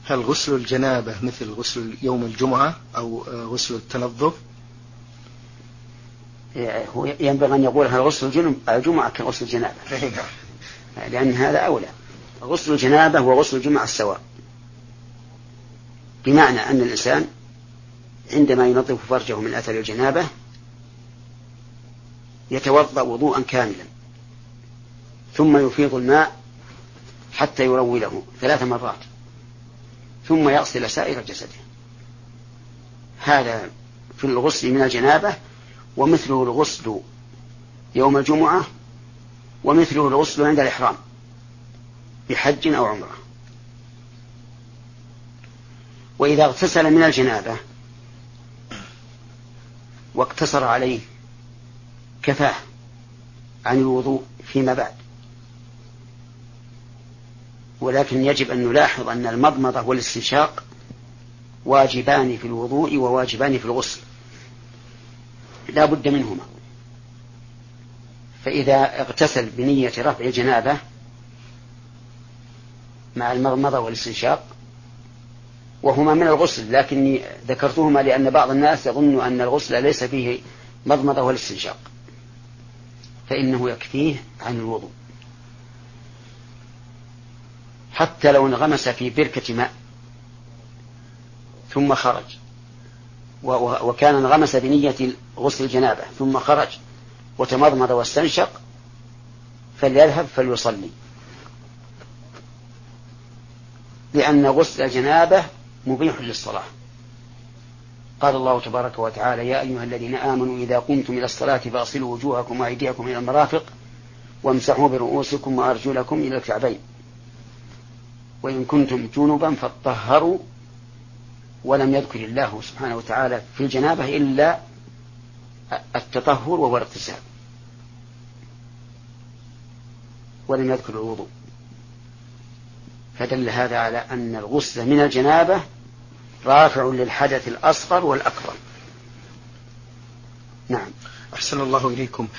هل غسل الجنابة مثل غسل يوم الجمعة أو غسل التنظف؟ هو ينبغي أن يقول هل غسل الجمعة كغسل الجنابة، لأن هذا أولى. غسل الجنابة وغسل الجمعة السواء، بمعنى أن الإنسان عندما ينظف فرجه من أثر الجنابة يتوضأ وضوءا كاملا، ثم يفيض الماء حتى يروله 3 مرات، ثم يغسل سائر جسده. هذا في الغسل من الجنابة، ومثله الغسل يوم الجمعة، ومثله الغسل عند الإحرام بحج أو عمرة. وإذا اغتسل من الجنابة واقتصر عليه كفاه عن الوضوء فيما بعد، ولكن يجب أن نلاحظ أن المضمضة والاستنشاق واجبان في الوضوء وواجبان في الغسل، لا بد منهما. فإذا اغتسل بنية رفع الجنابة مع المضمضة والاستنشاق وهما من الغسل، لكني ذكرتهما لأن بعض الناس يظن أن الغسل ليس فيه مضمضة والاستنشاق، فإنه يكفيه عن الوضوء. حتى لو انغمس في بركة ماء ثم خرج، وكان انغمس بنية غسل الجنابة ثم خرج وتمضمض واستنشق، فليذهب فليصلي، لأن غسل الجنابة مبيح للصلاة. قال الله تبارك وتعالى: يا أيها الذين آمنوا إذا قمتم إلى الصلاة فاغسلوا وجوهكم وأيديكم إلى المرافق وامسحوا برؤوسكم وأرجلكم إلى الكعبين وإن كنتم جنبا فاطهروا. ولم يذكر الله سبحانه وتعالى في الجنابة إلا التطهر وهو الاغتسال، ولم يذكر الوضوء، فدل هذا على أن الغسل من الجنابة رافع للحدث الأصغر والأكبر. نعم. أحسن الله إليكم.